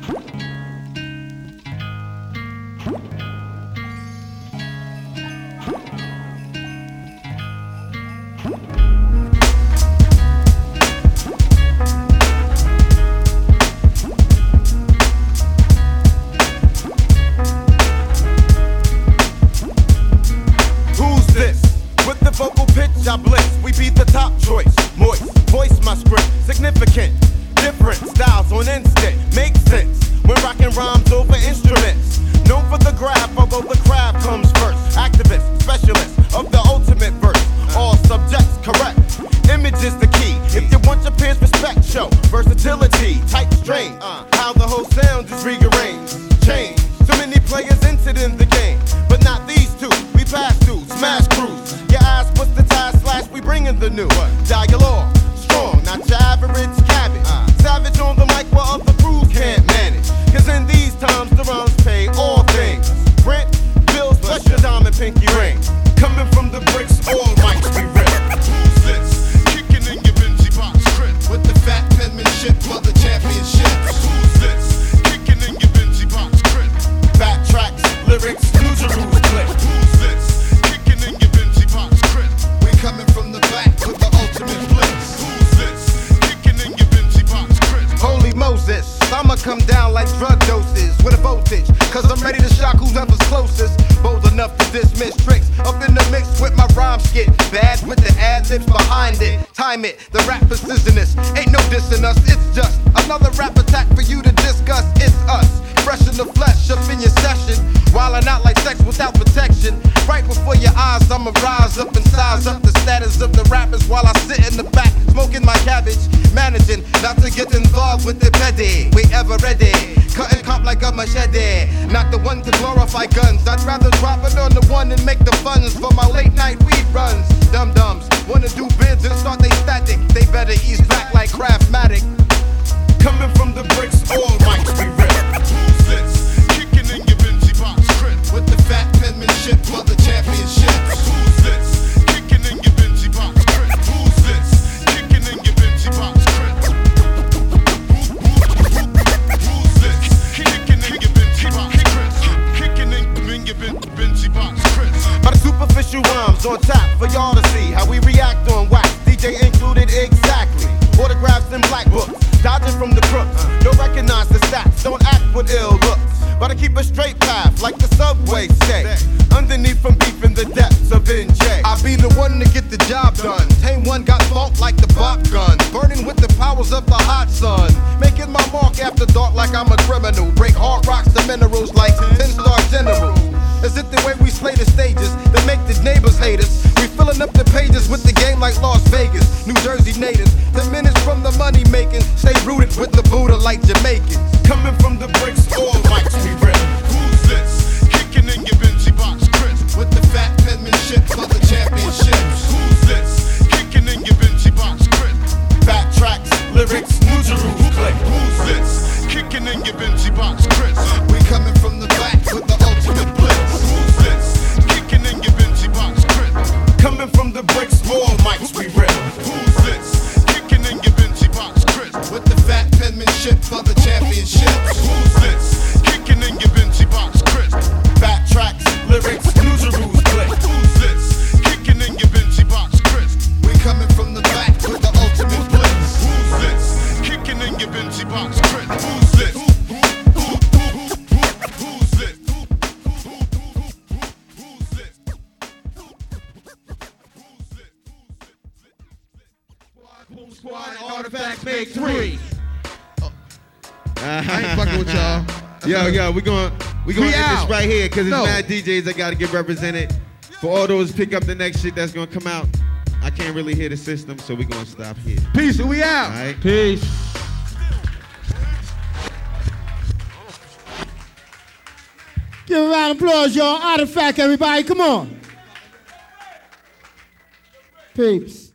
I blitz, we be the top choice. Moist, voice my script, significant. Different styles on instinct, makes sense when rocking rhymes over instruments. Known for the graph, although the craft comes first. Activist, specialist of the ultimate verse. All subjects correct. Image is the key. If you want your peers respect, show versatility, tight strain. How the whole sound is rearranged, change. Too many players entered in the game, but not these two. We pass through, smash crews. Your eyes, what's the tie slash? We bringing the new dialogue, strong, not your average cabbage. Savage on the mic while other crews can't manage. Cause in these times the rhymes pay all things. Rent, bills, plus your diamond pinky ring. Coming from the bricks, all mics we rip. Who's this? Kicking in your Benji box crit with the fat penmanship for the championships. Who's this? Kicking in your Benji box crit. Backtracks, lyrics, New Jerusalem click. Who's this? Kicking in your Benji box crit. We coming from the back with the ultimate blitz. Who's this? Kicking in your Benji box crit. Holy Moses, I'ma come down like drug doses with a voltage. Cause I'm ready to shock whoever's closest. Bold enough to dismiss tricks. Up in the mix with my rhyme skit. Bad with the ad-libs behind it. Time it, the rap precisionist. Ain't no dissing us, it's just another rap attack for you to discuss. It's us, fresh in the flesh, up in your session. Wildin' out like sex without protection. Right before your eyes, I'ma rise up and size up the status of the rappers while I sit in the back, smoking my cabbage. Managing not to get involved with the petty. We ever ready, cutting comp like a machete. Not the one to glorify guns. I'd rather drop it on the one and make the funds for my late night weed runs. Dum-dums wanna do bids and start they static. They better ease back like Craftmatic. Coming from the bricks, all mics we rip. Who's this? Kicking in your Benji box crit with the fat penmanship for the championships. Who's this? Kicking in your Benji box crit. Who's this? Kicking in your Benji box crit. Who's this? Kicking in your Benji box crit. Kicking in your Benji box crit. By the superficial rhymes on top for y'all to see how we react on wax. DJ included exactly. Autographs in black books, dodging from the crooks. Don't recognize the stats, don't act with ill looks. But I keep a straight path like the subway say. Underneath from deep in the depths of NJ. I be the one to get the job done. Tame one got funk like the Bop gun. Burning with the powers of the hot sun. Making my mark after dark like I'm a criminal. Break hard rocks to minerals like 10-star general. Is it the way we slay the stages that make the neighbors hate us? We filling up the pages with the game like Las Vegas. New Jersey natives, 10 minutes from the money making. Stay rooted with the Buddha like Jamaicans. Coming from the bricks, all mics we rip. Who's this? Kicking in your Benji box crit with the fat penmanship for the championships. Who's this? Kicking in your Benji box crit. Backtracks, lyrics, New Jerusalem click. Who's this? Kicking in your Benji box crit. We coming from the back with the ultimate blitz. Who's this? Kicking in your Benji box crit. Coming from the bricks, all mics we rip. Who's this? Kicking in your Benji box crit with the fat penmanship for the championships. Who's this? Kicking in your Benji box crit. Backtracks, lyrics, New Jerusalem click. Who's this? Kicking in your Benji box crit. We coming from the back with the ultimate blitz. Who's this? Kicking in your Benji box crit. Who's this? Who's this? Squad Artifacts make 3. I ain't fucking with y'all. Yo, we gonna end this right here because it's No. mad DJs that gotta get represented. For all those pick up the next shit that's gonna come out, I can't really hear the system, so we gonna stop here. Peace, and we out. All right? Peace. Give a round of applause, y'all. Artifact, everybody. Come on. Peeps.